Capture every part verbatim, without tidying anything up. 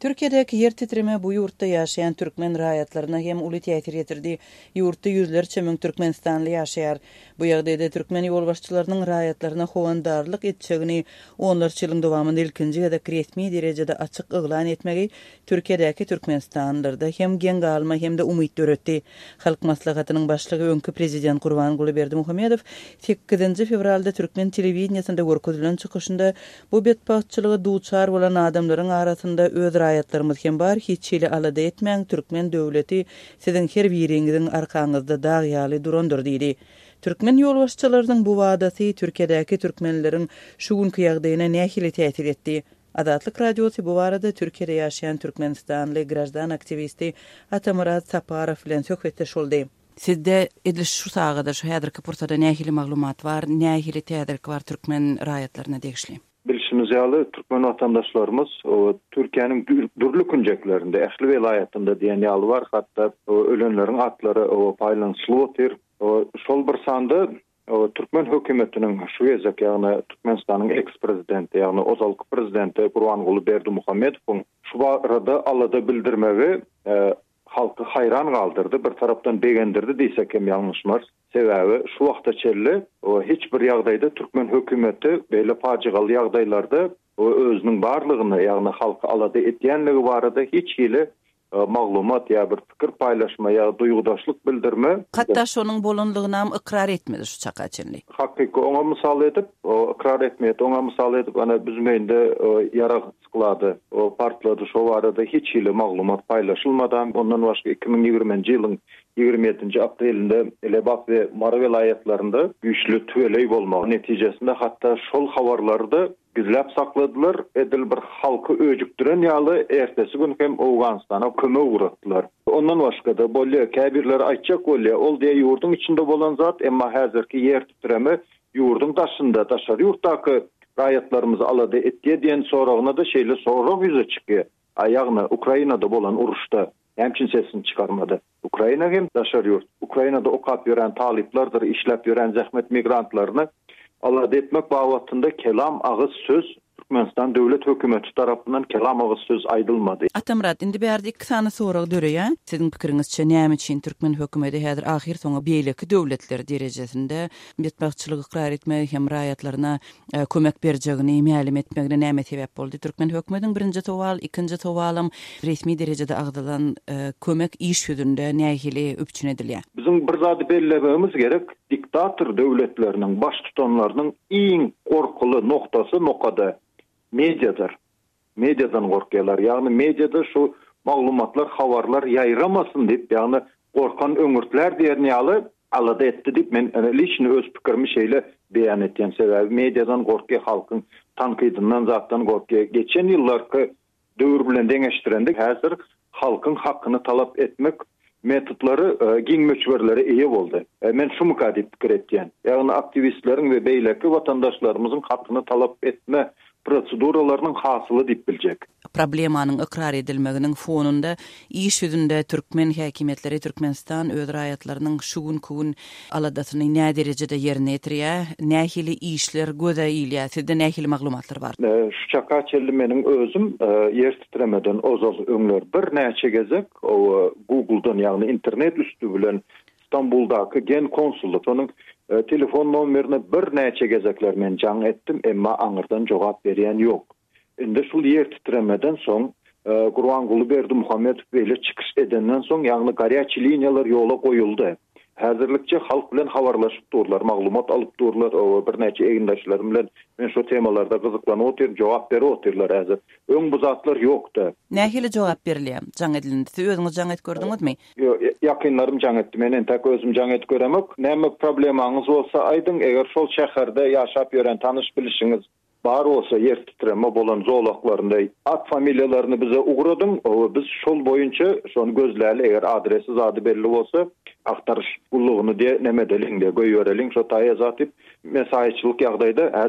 Türkiye'deki yer titreme bu yurtta yaşayan Türkmen raýatlaryna hem uly täsir etirdi. Yurtda yüzlerçe müň Türkmenistanly ýaşaýar. Bu ýagdaýda Türkmen ýolbaşçylarynyň raýatlaryna howandarlyk etjegini onlarça ýylyň dowamında ilkinji ýa-da resmi derejede açyk yglan etmegi Türkiýedäki Türkmenistanlarda hem gen galma hem de umyt döretdi. Halk maslahatynyň başlygy öňkü prezident Gurbanguly Berdimuhammedow sekizinji fevralda Türkmen telewizionyasynda görkezilen çykyşynda bu betbaççylygy duçar bolan adamlaryň arasynda öz raýatlarymyz hem bar, hiç şeýle alada etmäň Türkmen döwleti siziň her biriňiziň arkaňyzda dag ýaly durandyr diýdi. Türkmen ýolbaşçylarynyň bu wadasy Türkiýedäki türkmenleriň şu günkü ýagdaýyna nähili täsir etdi. Adatlyk radiosu bu barada Türkiýede ýaşaýan Türkmenistanly grajdan aktivisti Atamurat Saparov bilen söhbetdeş boldy. Sizde edil şu sagada şu häzirki pursada nähili maglumat bar, nähili täzerik bar Türkmen raýatlaryna degişli? Bilişimiz ýaly Türkmen vatandaşlarymız o Türkiýanyň dürli künjeklerinde, ähli welaýatynda diýen ýaly bar, hatda o ölenleriň atlary o paýlançly otyr. O şol bir sanda o Türkmen hökümetiniň şu ýazak ýagny Türkmenistanyň eks-prezidenti ýagny ozalky prezidenti Gurbanguly Berdimuhammedow şu barada alada bildirmegi e, halky hayran galdyrdy, bir tarapdan begendirdi diýsek hem ýalňyşmaz. Sebäbi şu wagtda çelli o hiç bir ýagdaýda Türkmen hökümeti beýle paçygaly ýagdaýlarda o özüniň barlygyny ýagny halky alada etýänligi barada hiç hili maglumat ya bir fikir paylaşma ya duygudaşlyk bildirme. Hatta şonuň bolanlygyna hem ikrar etmedi şu çaka çenli. Hakiki ona misal edip, o ikrar etmedi, ona misal edip ana bizim meýinde ýara sıklady, o partlady şo barada hiç hili maglumat paylaşylmadan, ondan başga iki bin ýigirmenji ýylyň ýigirme ýedinji aprelinde Lebap we Mara welaýatlarynda güýçlü tüweley bolmagy netijesinde hatta şol habarlarda gizlep sakladylar, edil bir halky öjükdiren ýaly ertesi gün hem Awganistana kömek uğratdylar. Ondan başga da bolýa käbirler aýtjak bolýa, ol diýe ýurdun içinde bolan zat, emma häzirki ýer titreme ýurdun daşynda, daşary ýurtdaky raýatlarymyzy alada etdiýe diýen soragyna da şeýle sorag ýüze çykýar. Aýagyna Ukrainada bolan uruşda hemçin sesini çıkarmadı. Ukrayna hem daşary ýurt. Ukrainada okap ýören taliplerdir, işlep ýören zähmet migrantlaryny alada etmek babatında kelam ağız söz Türkmenistan döwlet hökümeti tarapyndan kelam ağız söz aýdylmady. Atamurat, indi bärde iki sany sorag döreýär. Siziň pikiриňizçe näme üçin Türkmen hökümeti häzir ahir soňa beýleki döwletler derejesinde betbaççylygy ikrar etmek hem raýatlaryna e, kömek berjegini mälim etmegine näme sebäp boldy? Türkmen hökümetiň birinji towal, ikinji towalym resmi derejede agdalan e, kömek iş ýüzünde nähili öpçün edilýär. Bizim bir zady bellememiz gerek. Diktator döwletleriniň baş tutanlarynyň iň korkulu noktası nokada mediadır. Mediadan korkuyorlar. Yani mediada şu maglumatlar, habarlar yayramasın deyip, yani korkan öňürtler diýerni ýaly alada etdi deyip, men liçni öz pikirimi şeýle beýan etýän sebäbi mediadan korkuyor, halkyň tanqidyndan zatdan korkuyor. Geçen ýyllarky döwür bilen deňeşdirende häzir halkyň hakyny talap etmek metodları e, giň möçberleri eýe boldy. E, men şu mukadip pikir etýän. Ýagny aktivistleriň we beýleki watandaşlarymyzyň hakyny talap etme proseduralarynyň hasyly diýip biljek. Problemanyň ikrar edilmeginiň fonunda iş ýüzünde Türkmen häkimetleri Türkmenistan öz raýatlarynyň şu gün aladasyny nä derejede ýerine ýetirýär, nähili işler göze ýylýar, sizde nähili maglumatlar bar? E, şu çaka çelli meniň özüm e, ýer titremeden ozal öňler bir näçe gezek o Google'dan ýagny internet üstü bilen İstanbul'daky gen konsulat onuň e, telefon nomerini bir näçe gezekler men jaň etdim, emma aňyrdan jogap berýän ýok. Indi şul ýer titremeden soň e, Gurbanguly Berdimuhammedow beýle çykyş edenden soň ýagny garýaçy liniýalar ýola goýuldy. Häzirlikçe halk bilen habarlaşyp durlar, maglumat alyp durlar, o bir näçe egindaşlarym bilen men şu temalarda gyzyklanyp otyr, jogap berip otyrlar häzir. Öň bu zatlar ýokdy. Nähili jogap berilýär? Jaň edildi. Siz özüňiz jaň et gördüňizmi? Ýok, ýakynlarym jaň etdi. Men entek özüm jaň et göremek. Näme problemaňyz bolsa aýdyň, eger şol şäherde ýaşap ýören tanyş bilişiňiz bar olsa yer titreme bolan zoolaklarında at familyalarını bize uğradın. O, biz şol boyunca şonu gözlerle eğer adresi zadı belli olsa aktarış kulluğunu diye nemedelin diye göy öreling şu taya zatip mesaiçilik ýagdaýda hazır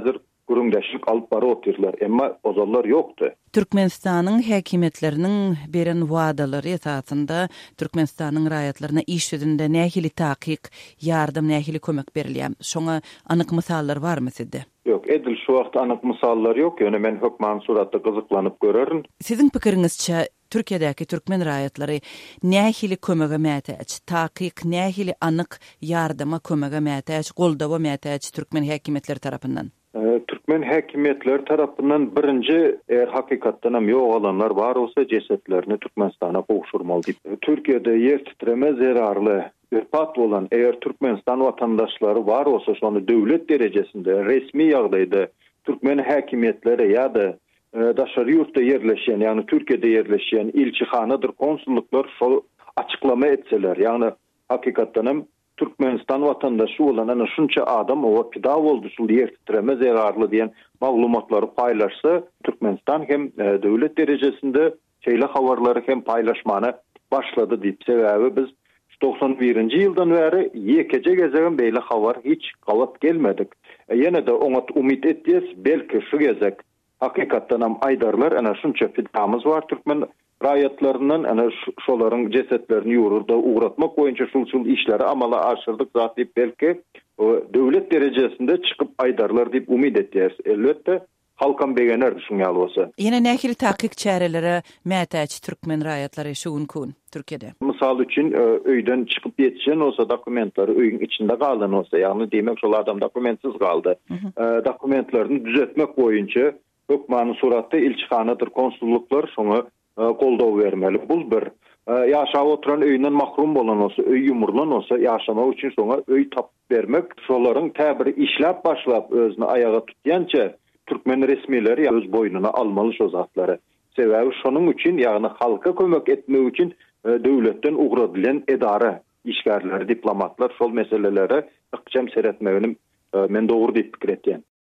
gürüňdeşik alyp bary oturlar. Emma ozallar ýokdy. Türkmenistanyň häkimetleriniň beren wagdalary esasında Türkmenistanyň raýatlaryna iş ýüzünde nähili takyk, ýardym, nähili kömek berilýär. Şoňa anyk misallar barmy sizde? Ýok, edil şu wagtda anyk misallar ýok. Ýöne men hökman suratda gyzyklanyp görerin. Siziň pikiriňizçe Türkiýedäki türkmen raýatlary nähili kömege mätäç, takyk, nähili anyk ýardyma kömege mätäç, goldawa mätäç türkmen häkimetleri tarapyndan? Türkmen häkimetleri tarapyndan birinji eger hakykatdan hem ýok olanlar bar bolsa cesetlerini Türkmenistana gowşurmaly diýip. Türkiýede ýer titreme zerarly öpat bolan eger Türkmenistan watandaşlary bar bolsa şonu döwlet derejesinde resmi ýagdaýda türkmen häkimetleri ýa-da daşary ýurtda ýerleşen, ýani Türkiýede ýerleşen ilçihanadyr, konsulluklar şol açıklama etseler, ýani hakykatdan hem Türkmenistan watandaşy bolan ana şunça adam o pida boldy şol ýer titreme zerarly diýen maglumatlary paýlaşsa, Türkmenistan hem e, döwlet derejesinde şeýle habarlary hem paýlaşmany başlady diýip. Sebäbi biz doksan birinji ýyldan bäri ýekece gezegen beýle habar hiç gawat gelmedik. E, ýene de oňa umyt etdiýiz, belki şu gezek hakykatdan hem aýdarlar ana şunça pidamyz bar türkmen raýatlarynyň ana şolaryň cesetlerini ýururda uğratmak boýunça şul-şul işleri amala aşyrdyk zat diýip belki o döwlet derejesinde çykyp aýdarlar diýip umyt etdiler. Elbetde halkam begener düşünýär bolsa. Ýene nähili takyk çäreleri mätäç türkmen raýatlary şuňkun Türkiýede. Mysal üçin öýden çykyp ýetişen olsa dokumentlary öýüň içinde galan olsa, ýagny demek şol adam dokumentsiz galdy. Dokumentlaryny düzeltmek boýunça hökmany suratda ilçihanadyr, konsulluklar şoňa goldaw bermeli. Bul bir ýaşap oturan öýünden mahrum bolan olsa, öý ýumurlan olsa, ýaşamak üçin şoňa öý tap bermek, şolaryň täbiri işläp başlap özüni ayaga tutýança türkmen resmileri öz boynuna almaly şo zatlary. Sebäbi şonuň üçin, ýagny halka kömek etmek üçin döwletden ugradylan edara işgärleri, diplomatlar şol meselelere ykjam seretmegini men dogry diýip pikir etýän.